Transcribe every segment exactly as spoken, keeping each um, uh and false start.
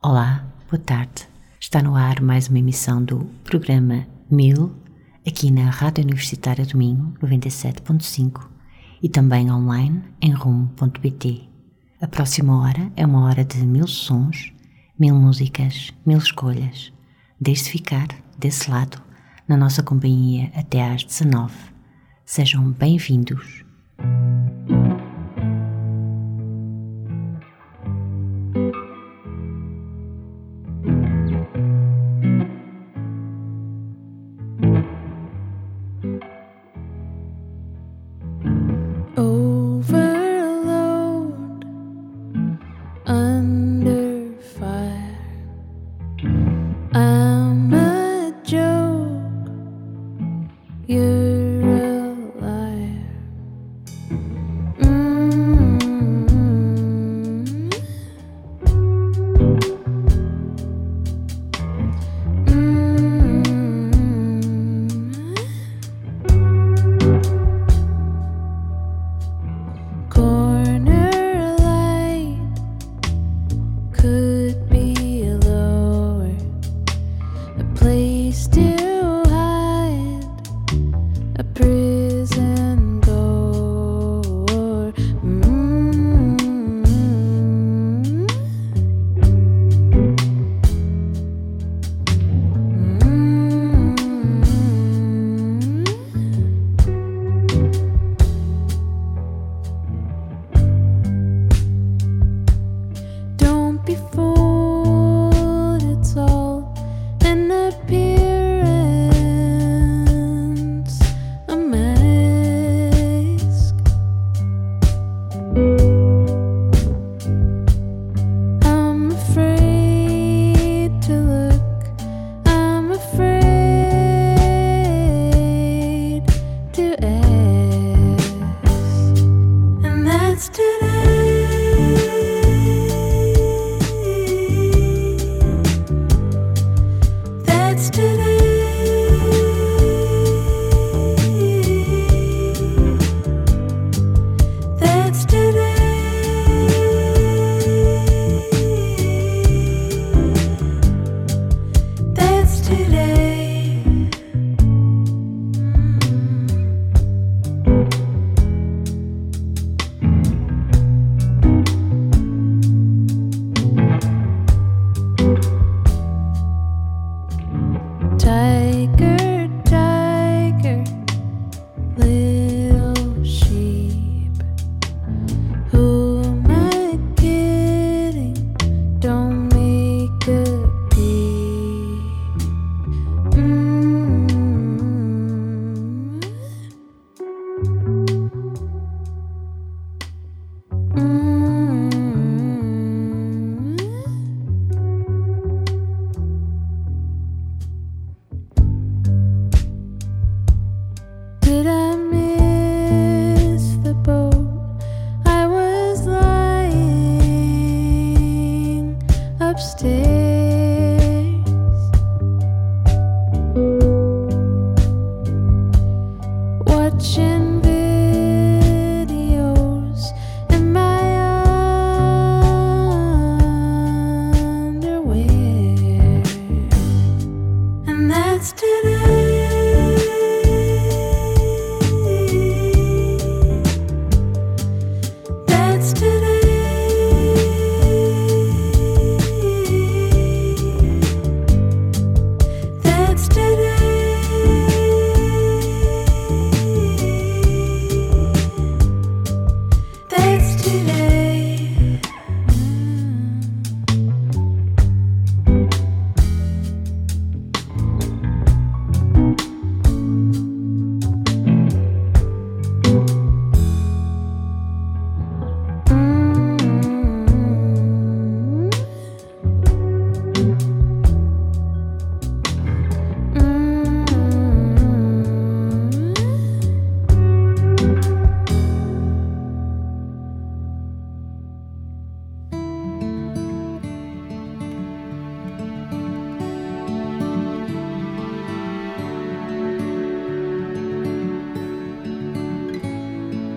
Olá, boa tarde. Está no ar mais uma emissão do programa Mil, aqui na Rádio Universitária do Minho, noventa e sete ponto cinco, e também online em rumo ponto pt. A próxima hora é uma hora de mil sons, mil músicas, mil escolhas. Deixe-se ficar desse lado, na nossa companhia até às dezanove. Sejam bem-vindos.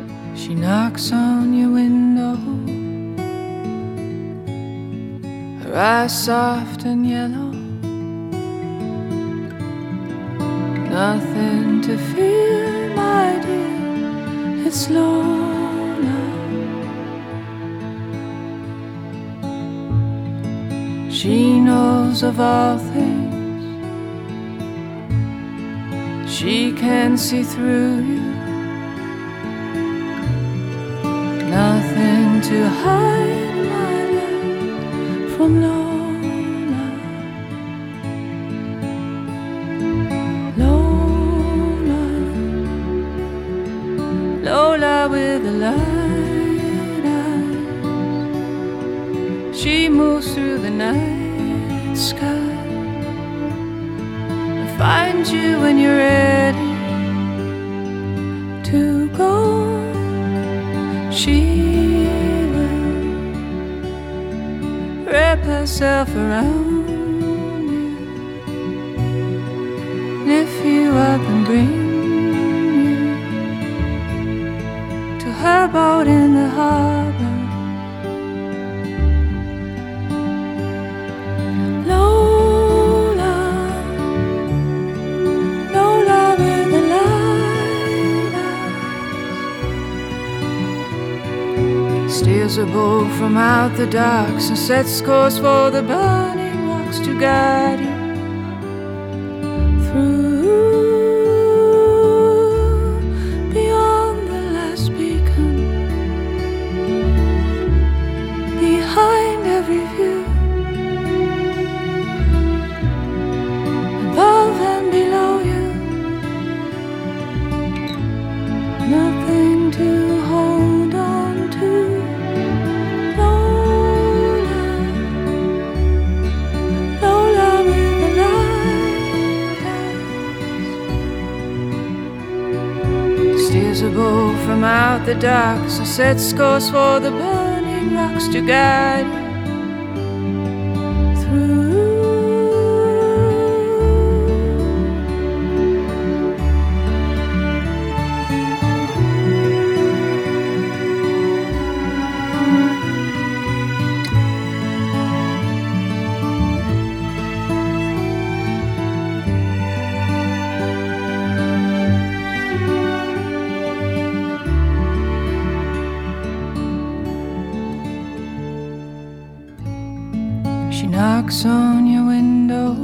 She knocks on your window, her her eyes soft and yellow. Nothing to fear, my dear, it's Lola. She knows of all things, she can see through you. Nothing to hide, my love, from Lola. Lola, Lola with the light eyes. She moves through the night sky to find you when you're ready to go. She will wrap herself around you, lift you up and bring you to her boat in the harbor. Lola, Lola with the light eyes, steers a boat from out the docks and sets course for the burning rocks to guide you through, beyond the last beacon, behind every view, above and below you. Nothing to hold on to. A boat from out the docks and sets course for the burning rocks to guide through. She knocks on your window,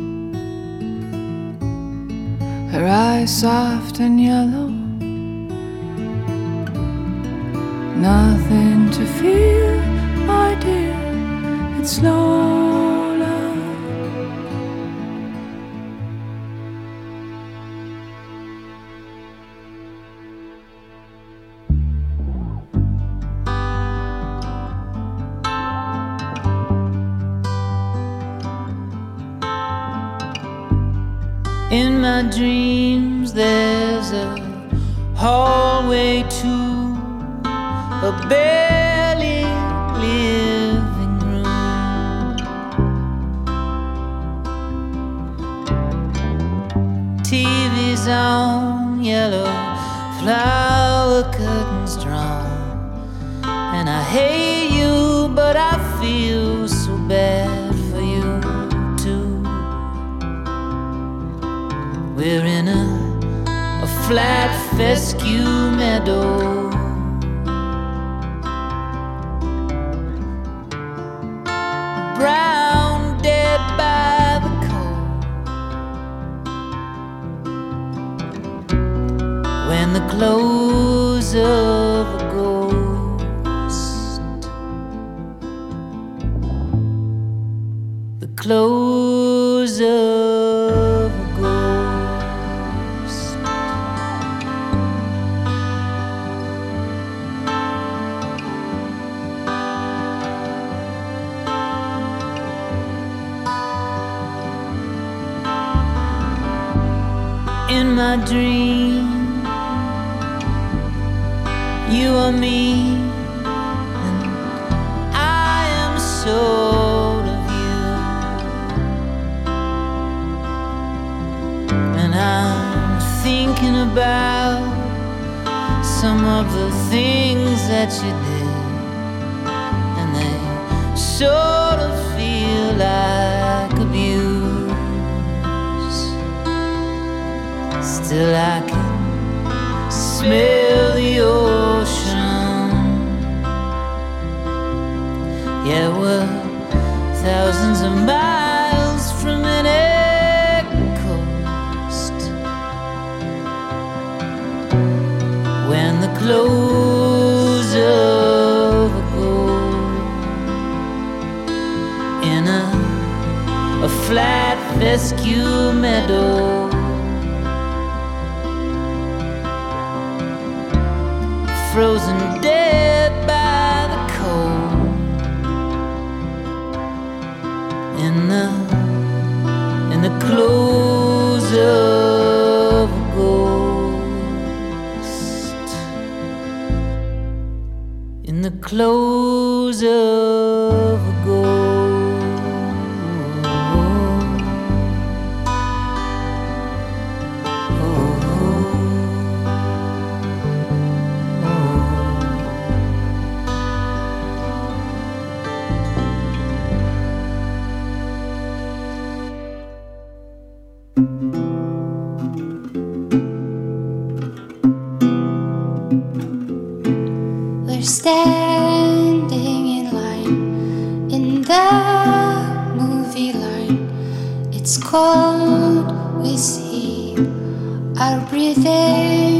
her eyes soft and yellow. Nothing to fear, my dear, it's Lola. In my dreams there's a hallway to a barely living room. T V's on, yellow flower curtains drawn, and I hate you but I feel so bad for you too. We're in a, a flat fescue meadow, brown dead by the cold. When the close of a ghost, the close of a ghost. In my dream, you are me, and I am sold of you, and I'm thinking about some of the things that you did, and they sort of feel like abuse. Still I can smell the ocean. Yeah, we're thousands of miles from any coast. When the close of a goal in a, a flat fescue meadow, frozen dead by the cold, in the in the close of a ghost, in the close of a ghost. We're standing in line in the movie line. It's cold, we see our breathing,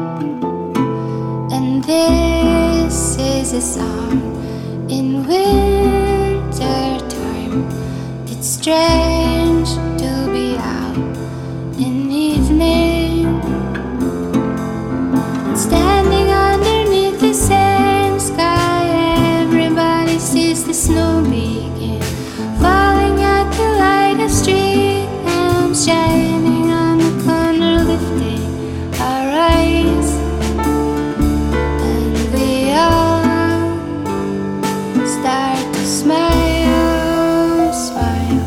and this is a song in winter time. It's strange to be out in evening, standing underneath the same sky. Everybody sees the snow begin falling at the light of street lamps shining on the corner, lifting our eyes, and we all start to smile, smile.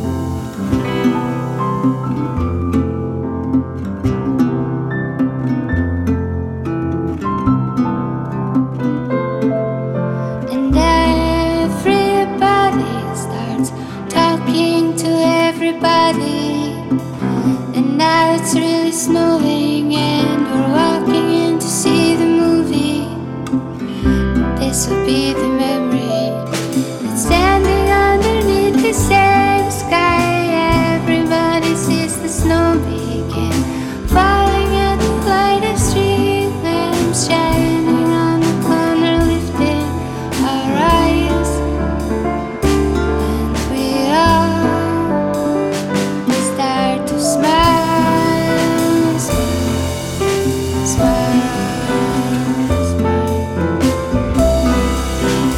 And everybody starts talking to everybody. And now it's really snowing, and we're walking in to see the movie. This will be the memory that's standing underneath the same sky. Everybody sees the snow begin falling at the light of street lamps shining on the corner, lifting our eyes, and we all start to smile, smile, smile, smile.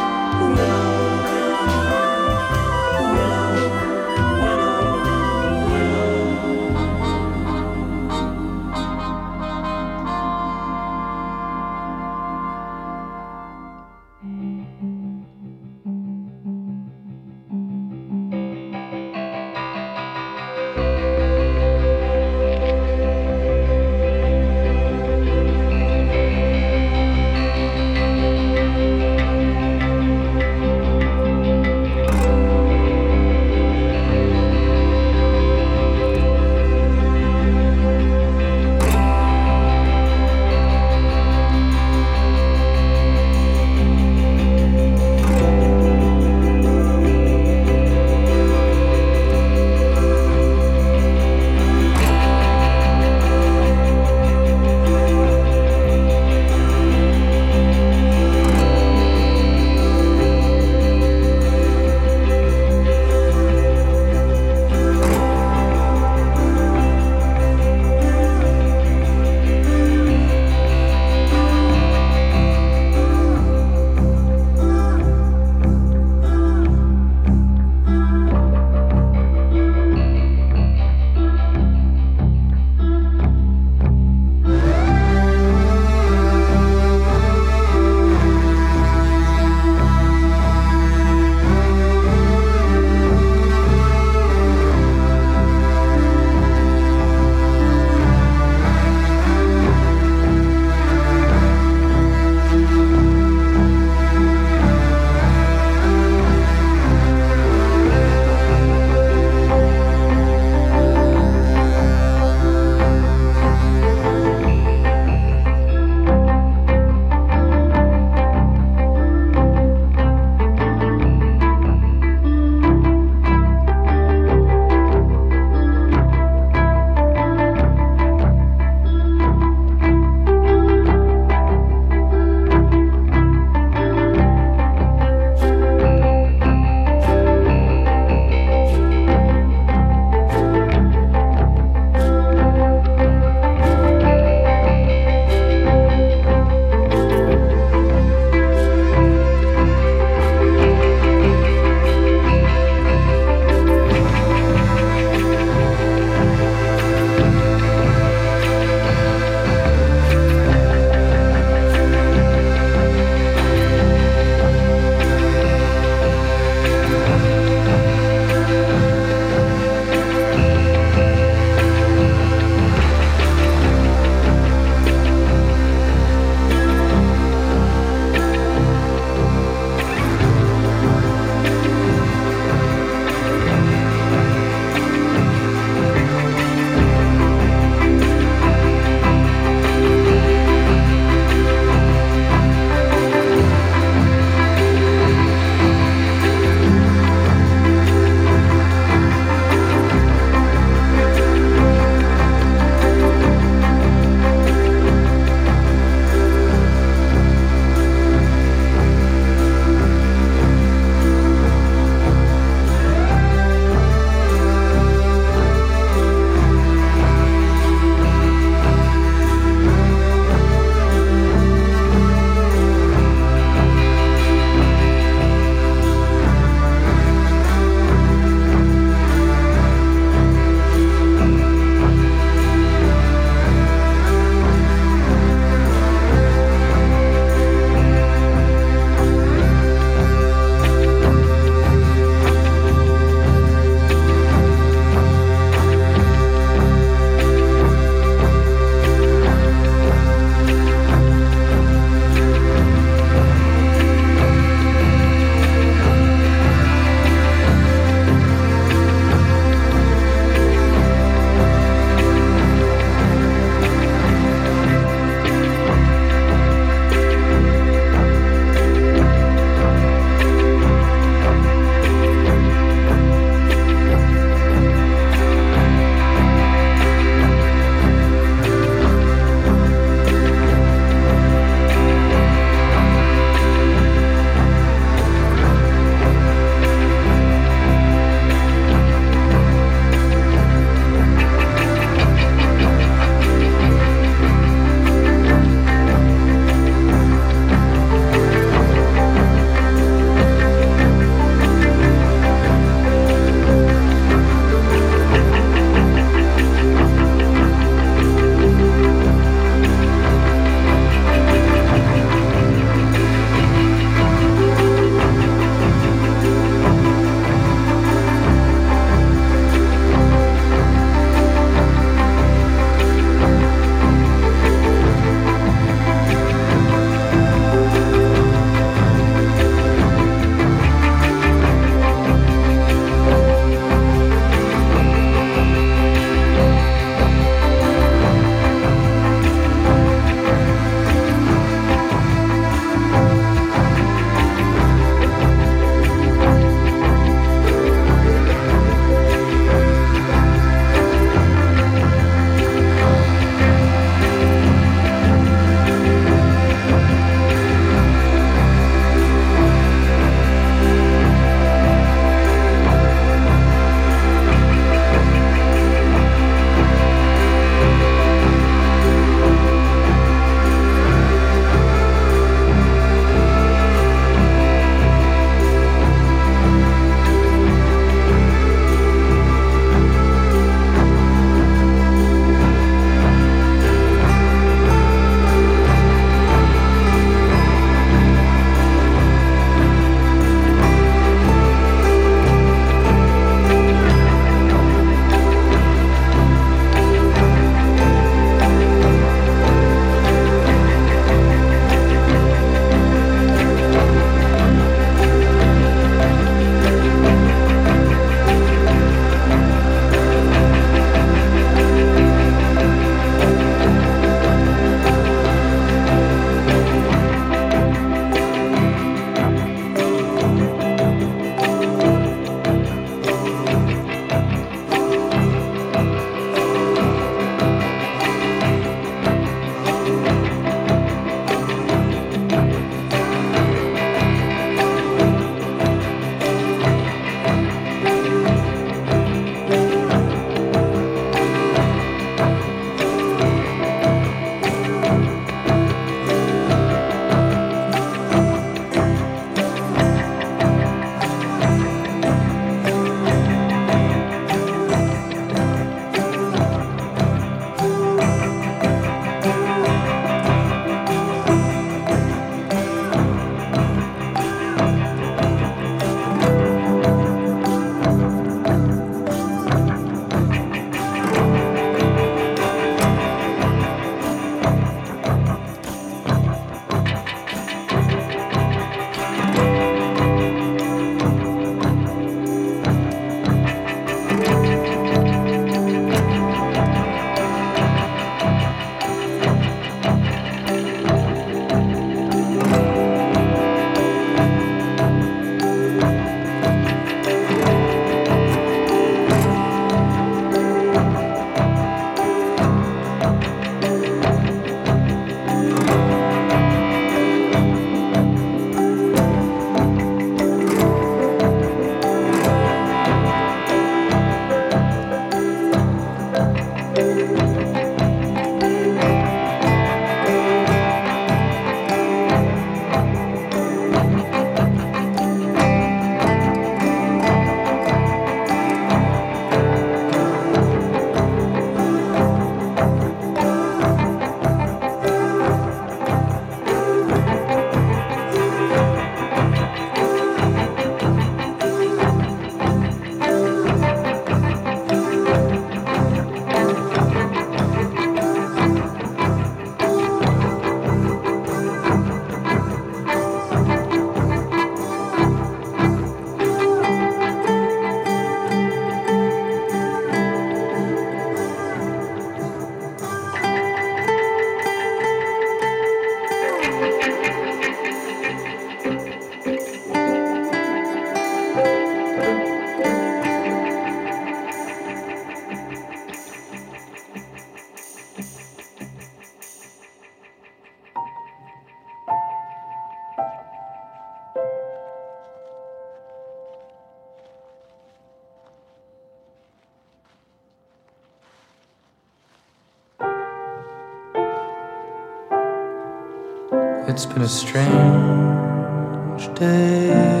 It's been a strange day,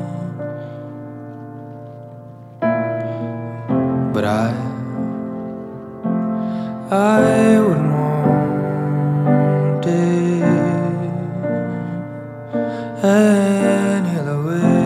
but I, I wouldn't want it any other way.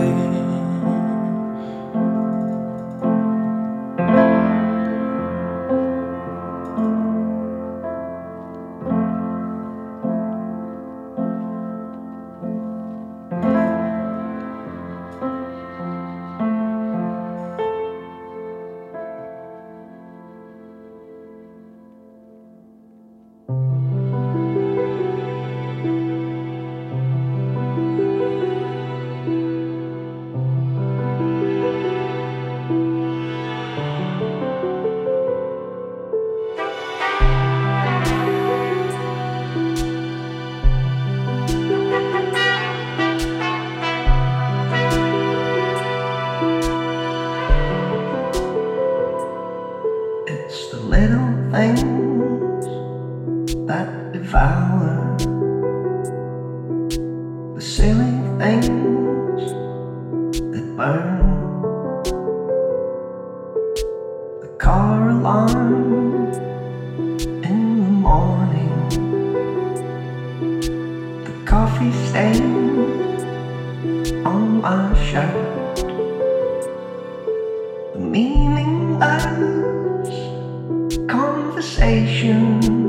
Things that devour, the silly things that burn, the car alarm in the morning, the coffee stain on my shirt, the meaningless conversation,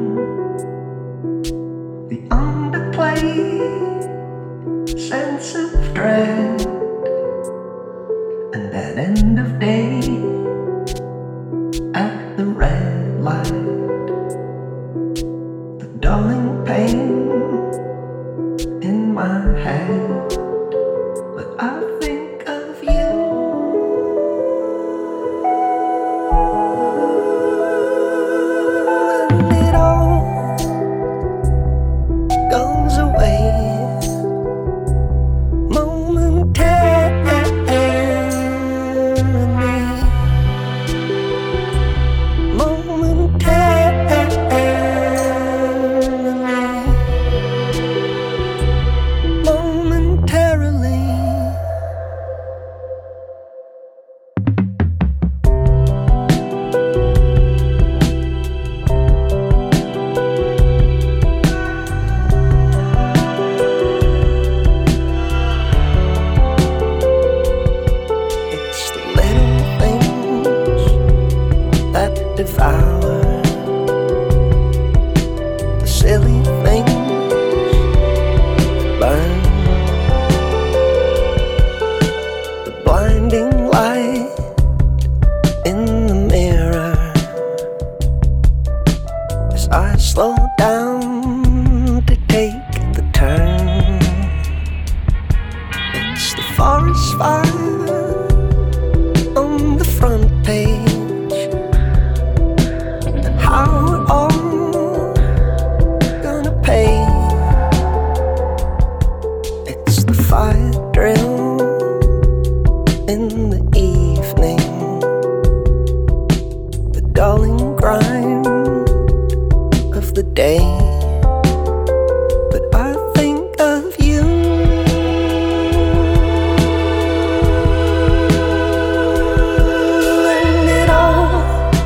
the underplayed sense of dread, and that end of day at the red light, the dulling pain in my head. But I think of you. Devour the silly things burn, the blinding light in the mirror as I slow down to take the turn. It's the forest fire on the front page. How we're all gonna pay. It's the fire drill in the evening, the dulling grind of the day. But I think of you. And it all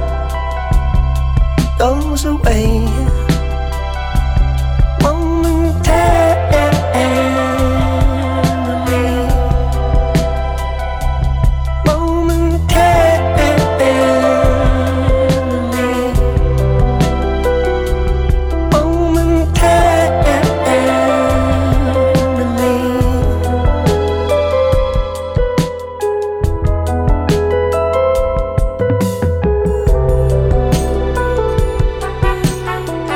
goes away momentarily, momentarily, momentarily.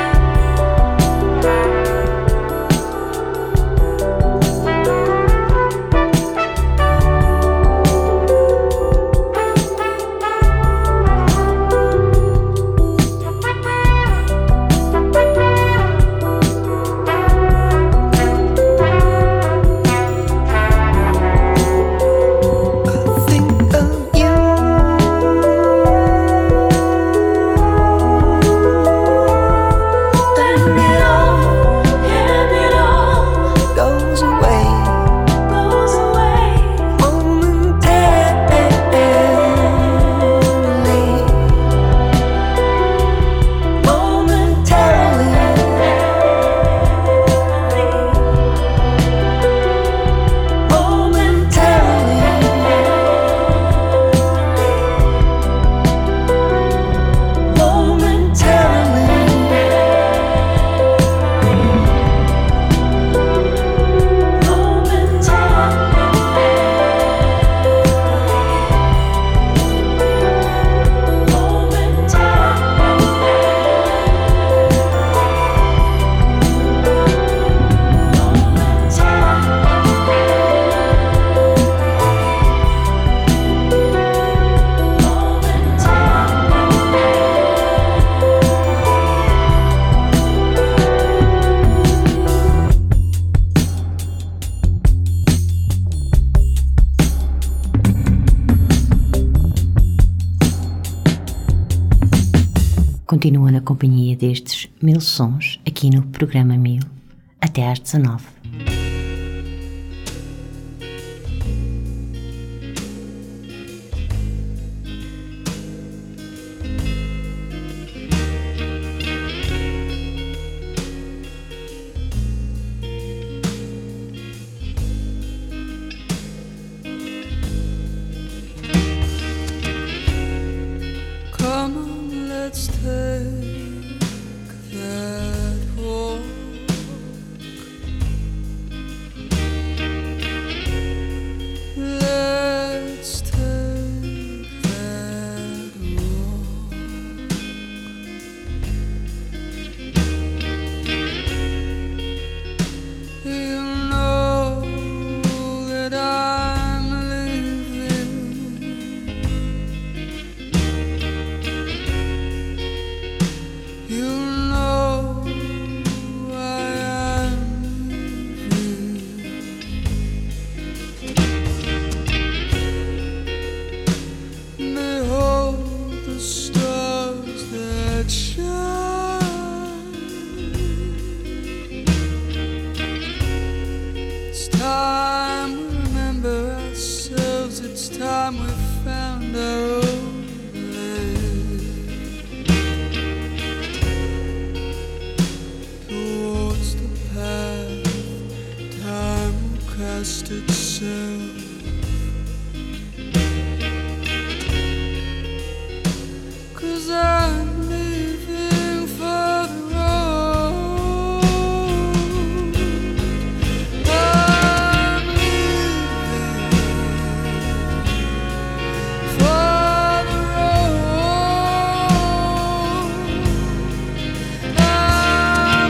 Continua na companhia destes mil sons aqui no programa Mil até às dezanove.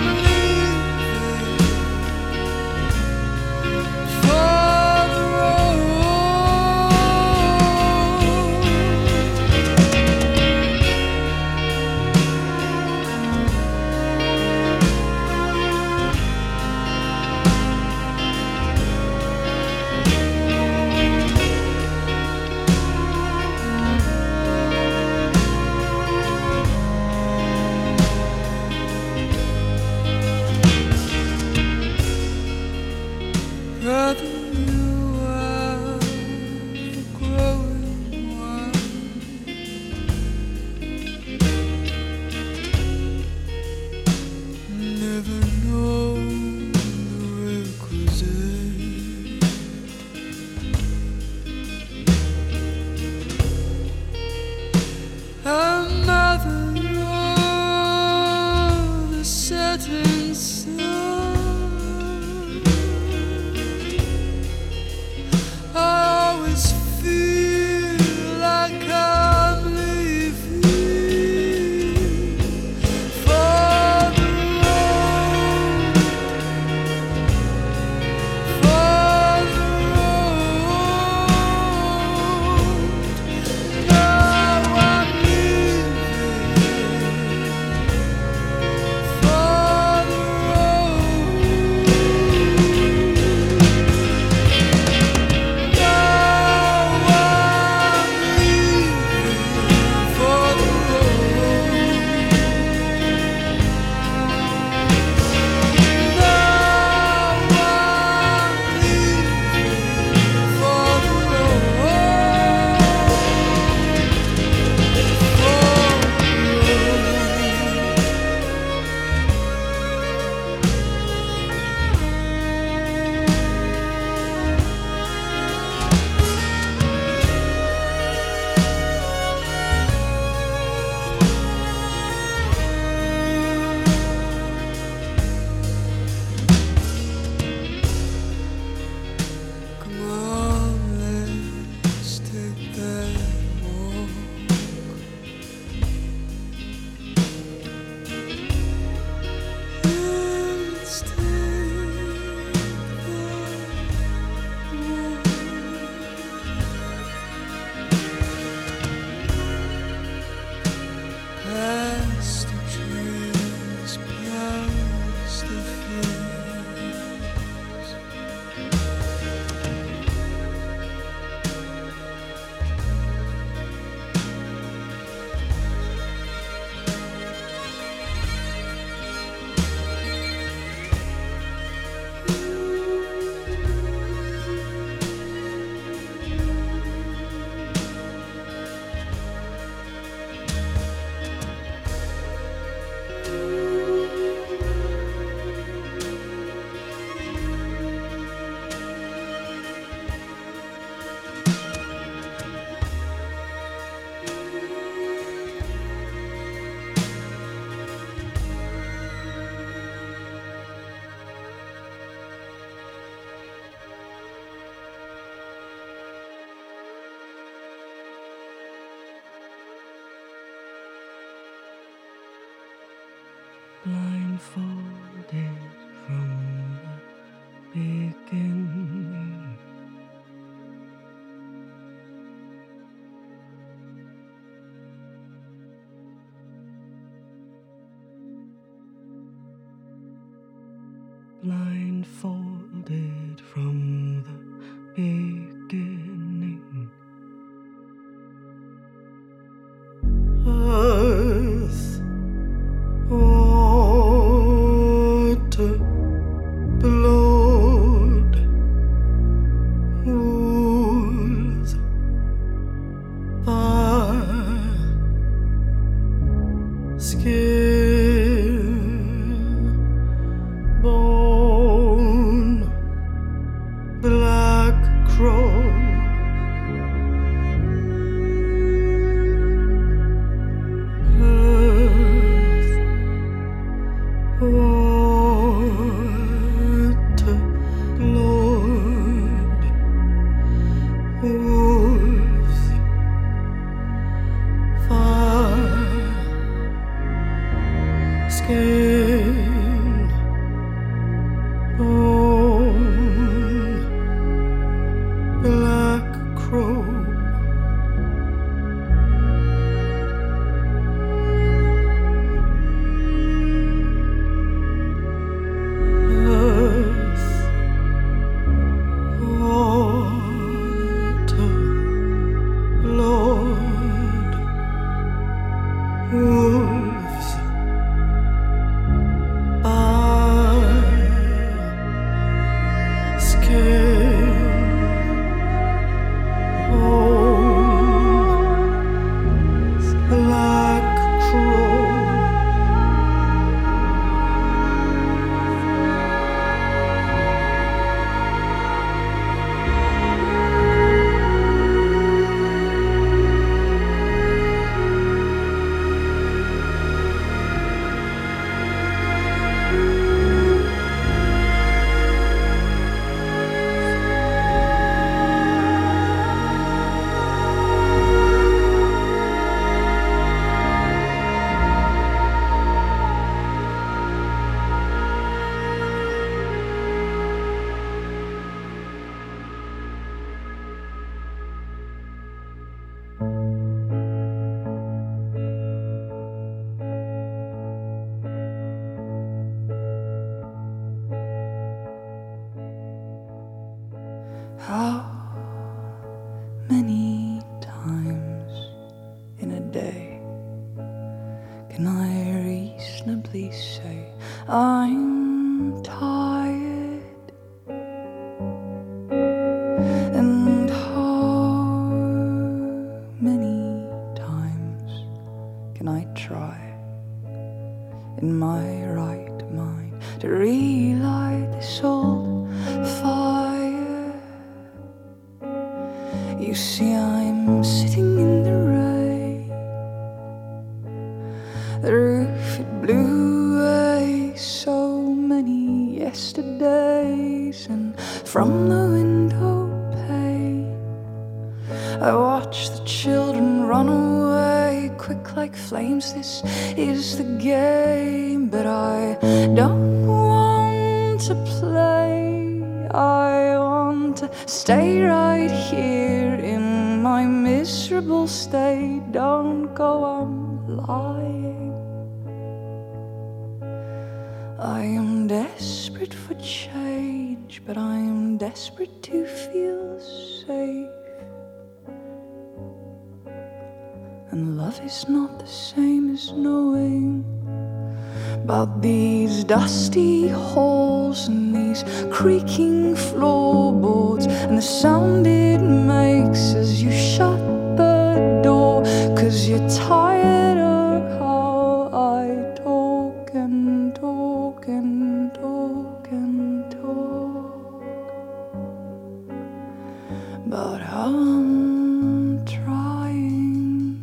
For the road blindfolded from the beginning. Blindfolded from the beginning. Earth, water, blood, wolves, fire, skin, bone, black crow. Earth, water, blood, wolves, fire, skin, bone, black crow. Earth, water, blood, wolves, fire, skin, bone, black crow. How many times in a day can I reasonably say I'm tired? And how many times can I try in my right mind to relight this old fire? You see, I'm sitting in the rain. The roof, it blew away so many yesterdays, and from the window pane I watch the children run away, quick like flames. This is the game, but I don't want to play. I want to stay right here in my miserable state. Don't go on lying. I am desperate for change, but I am desperate to feel safe. And love is not the same as knowing about these dusty halls and these creaking floorboards and the sound it makes as you shut the door, 'cause you're tired of how I talk and talk and talk and talk about how I'm trying.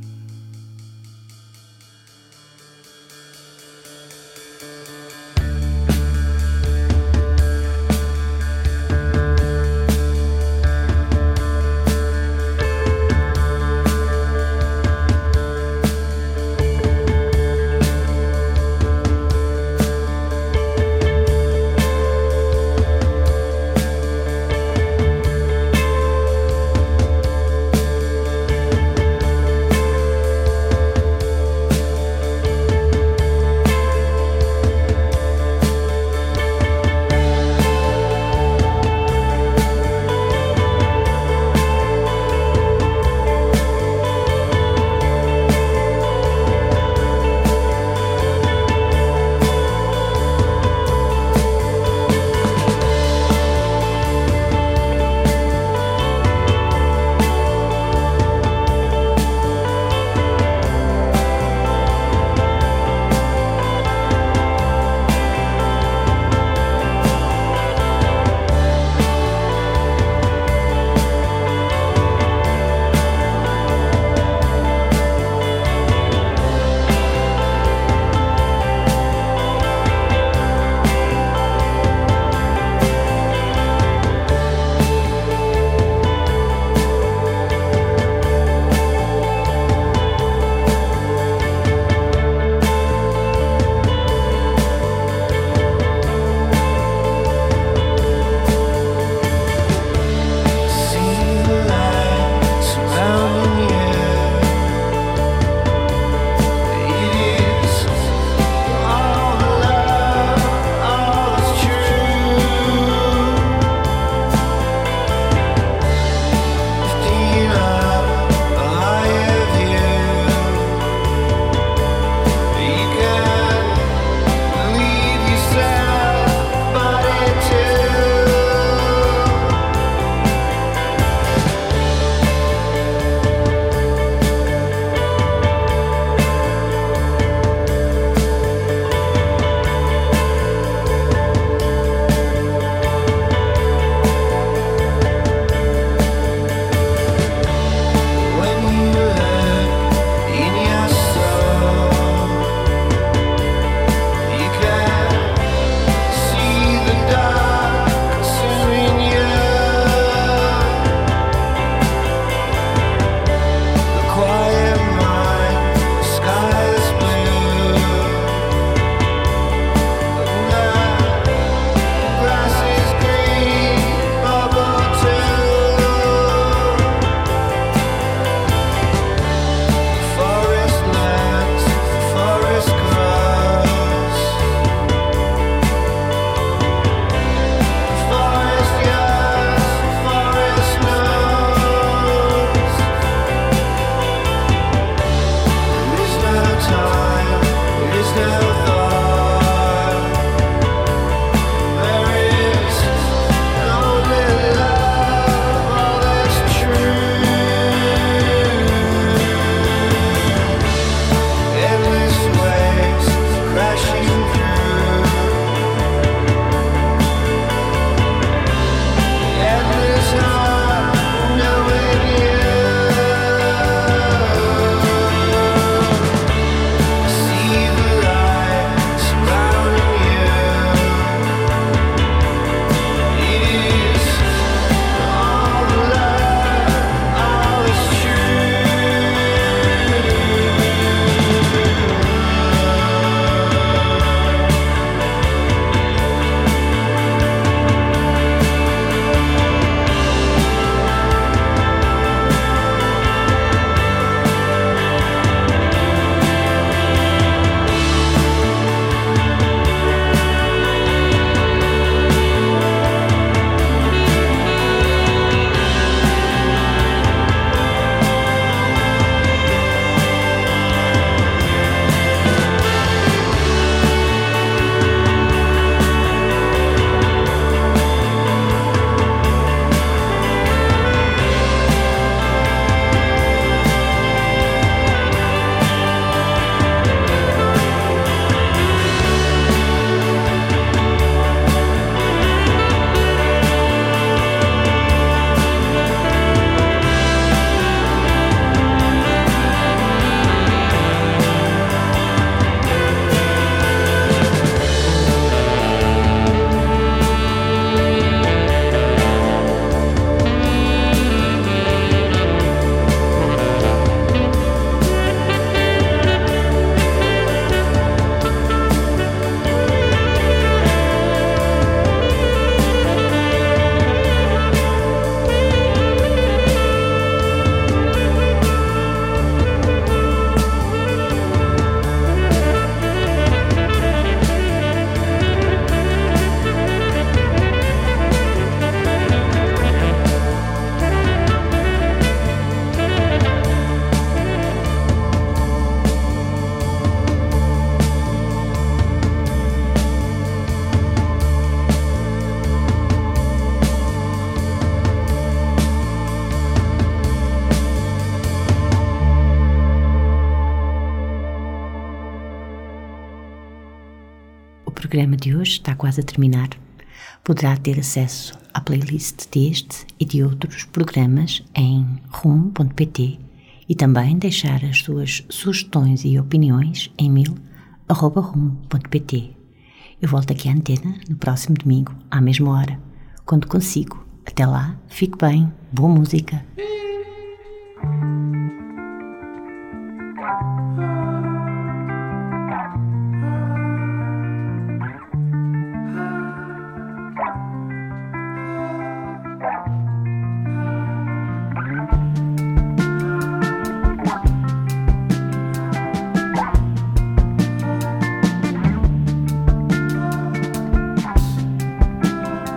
O programa de hoje está quase a terminar. Poderá ter acesso à playlist deste e de outros programas em rum ponto pt e também deixar as suas sugestões e opiniões em mil arroba rum ponto pt. Eu volto aqui à antena no próximo domingo, à mesma hora, quando consigo. Até lá, fique bem, boa música.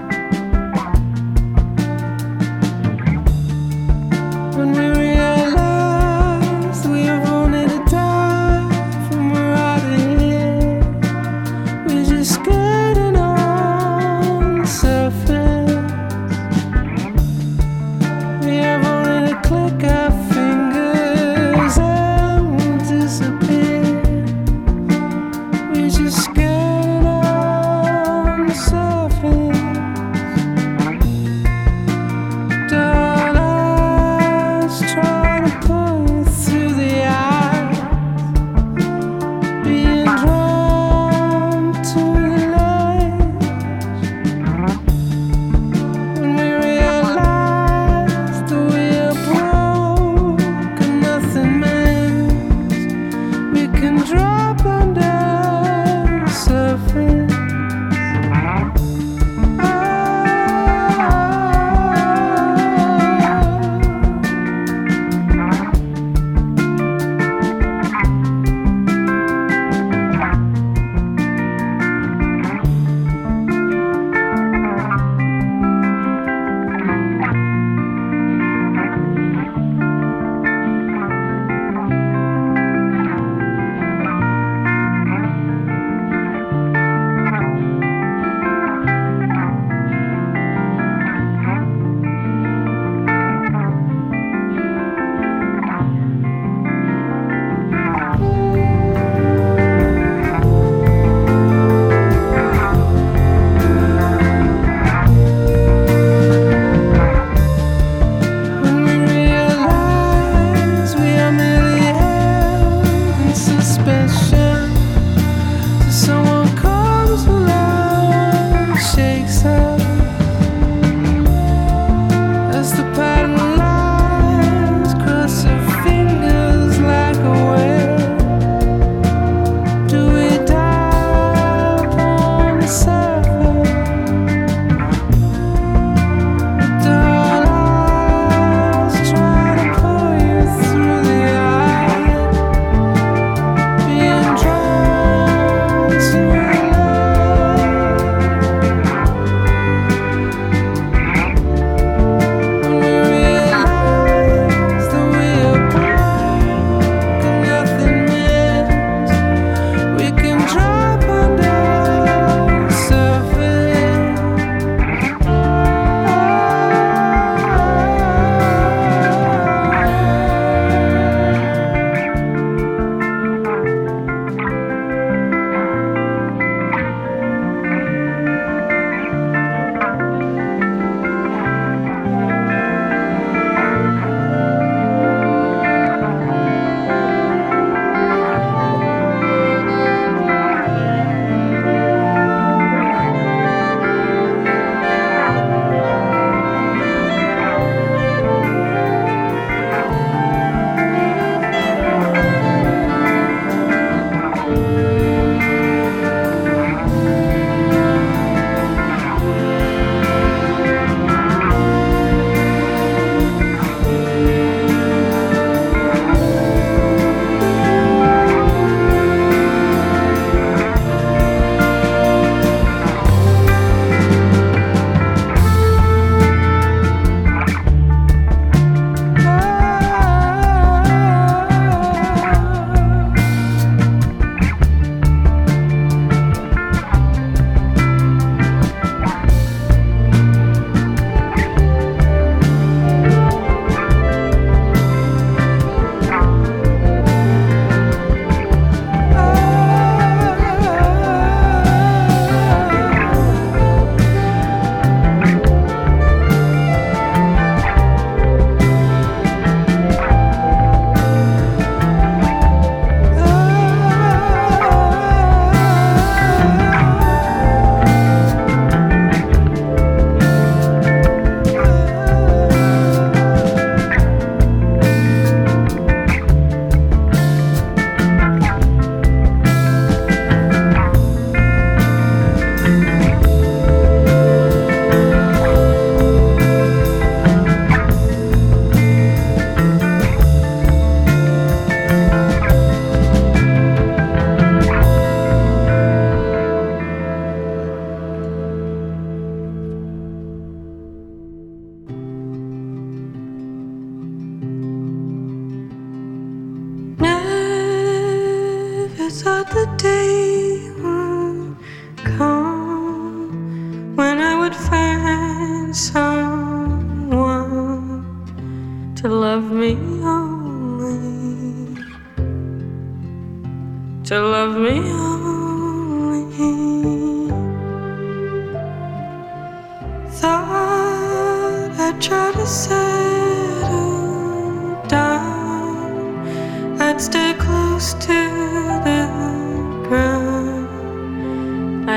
When we realize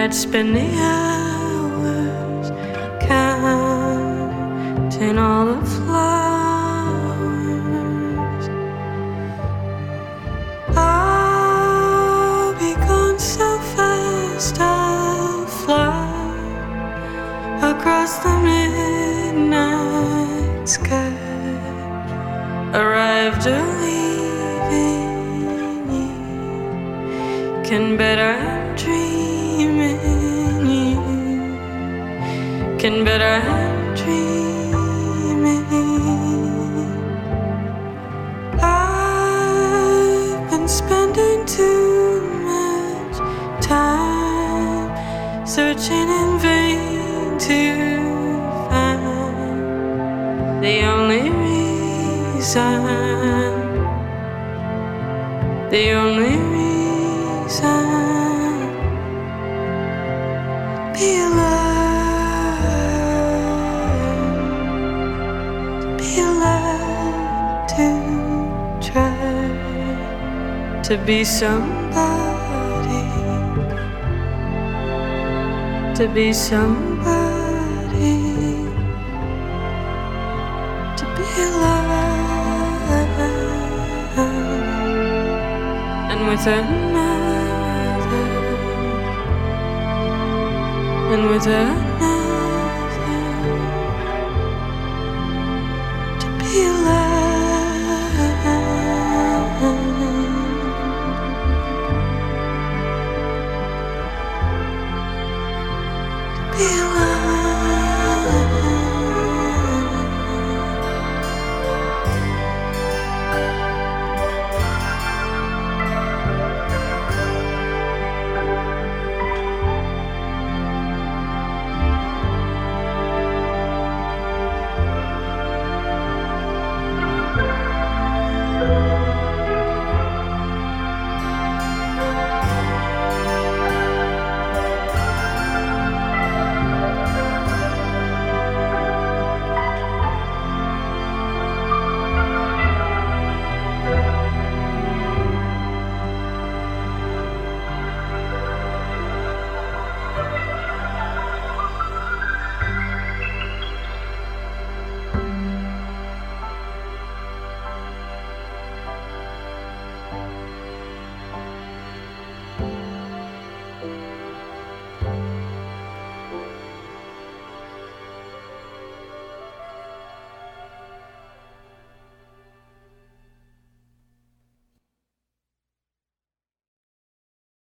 I'd spend the hours counting all the flowers. I'll be gone so fast, I'll fly across the midnight sky. Arrived or leaving you, can bet I'm dreaming you, can bet I'm dreaming. I've been spending too much time searching in vain to find the only reason, the only reason be alive, be alive, to try to be somebody, to be somebody, to be alive, and with another, and with another, to be alive, to be alive.